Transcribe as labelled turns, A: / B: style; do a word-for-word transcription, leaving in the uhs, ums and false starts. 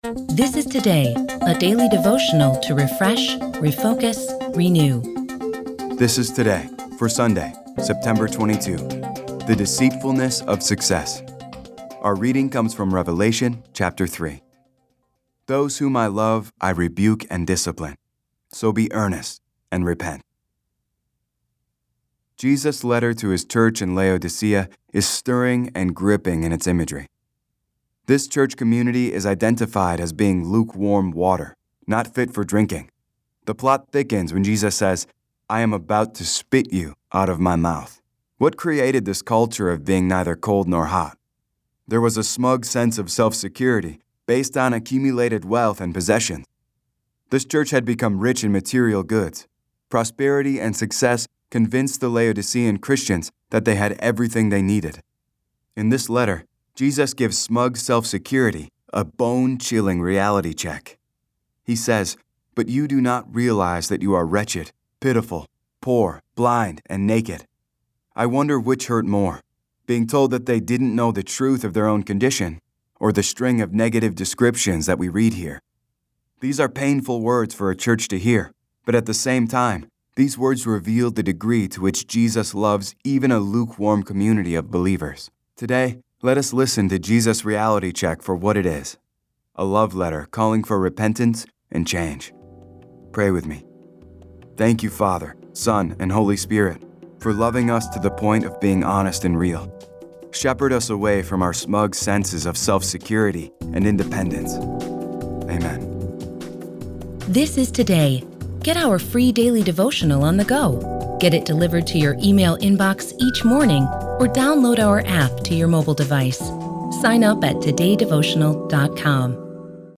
A: This is Today, a daily devotional to refresh, refocus, renew.
B: This is Today for Sunday, September twenty-second, The Deceitfulness of Success. Our reading comes from Revelation chapter three. Those whom I love, I rebuke and discipline. So be earnest and repent. Jesus' letter to his church in Laodicea is stirring and gripping in its imagery. This church community is identified as being lukewarm water, not fit for drinking. The plot thickens when Jesus says, I am about to spit you out of my mouth. What created this culture of being neither cold nor hot? There was a smug sense of self-security based on accumulated wealth and possessions. This church had become rich in material goods. Prosperity and success convinced the Laodicean Christians that they had everything they needed. In this letter, Jesus gives smug self-security a bone-chilling reality check. He says, But you do not realize that you are wretched, pitiful, poor, blind, and naked. I wonder which hurt more, being told that they didn't know the truth of their own condition, or the string of negative descriptions that we read here. These are painful words for a church to hear, but at the same time, these words reveal the degree to which Jesus loves even a lukewarm community of believers. Today, let us listen to Jesus' reality check for what it is, a love letter calling for repentance and change. Pray with me. Thank you, Father, Son, and Holy Spirit, for loving us to the point of being honest and real. Shepherd us away from our smug senses of self-security and independence. Amen.
A: This is Today. Get our free daily devotional on the go. Get it delivered to your email inbox each morning or download our app to your mobile device. Sign up at today devotional dot com.